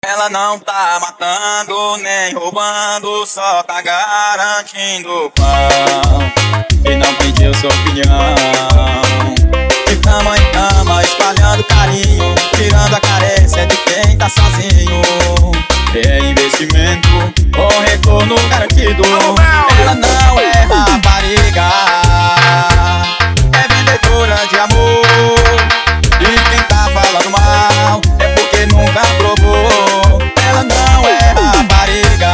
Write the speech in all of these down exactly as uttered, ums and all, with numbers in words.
Ela não tá matando nem roubando, só tá garantindo pão. E não pediu sua opinião. De cama em cama, espalhando carinho, tirando a carência de quem tá sozinho. É investimento com retorno garantido. Ela não é rapariga, é vendedora de amor. E quem tá falando mal é porque nunca provou. Ela não é rapariga,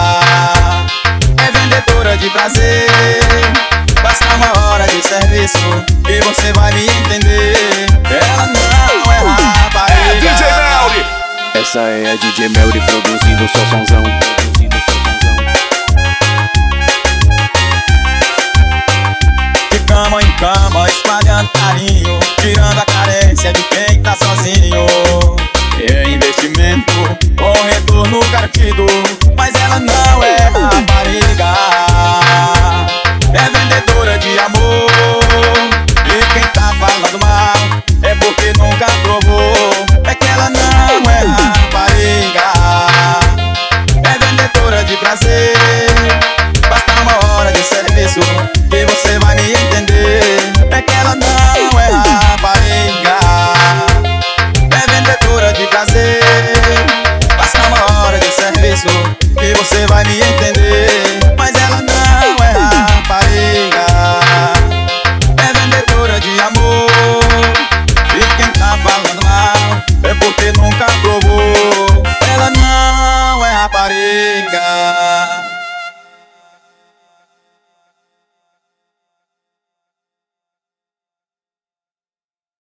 é vendedora de prazer. Basta uma hora de serviço e você vai me entender. Ela não é rapariga. É D J Melry. Essa é a D J Melry produzindo só sonzão. Produzindo só sonzão. De cama em cama, espalhando carinho, tirando a carência de quem tá sozinho. É investimento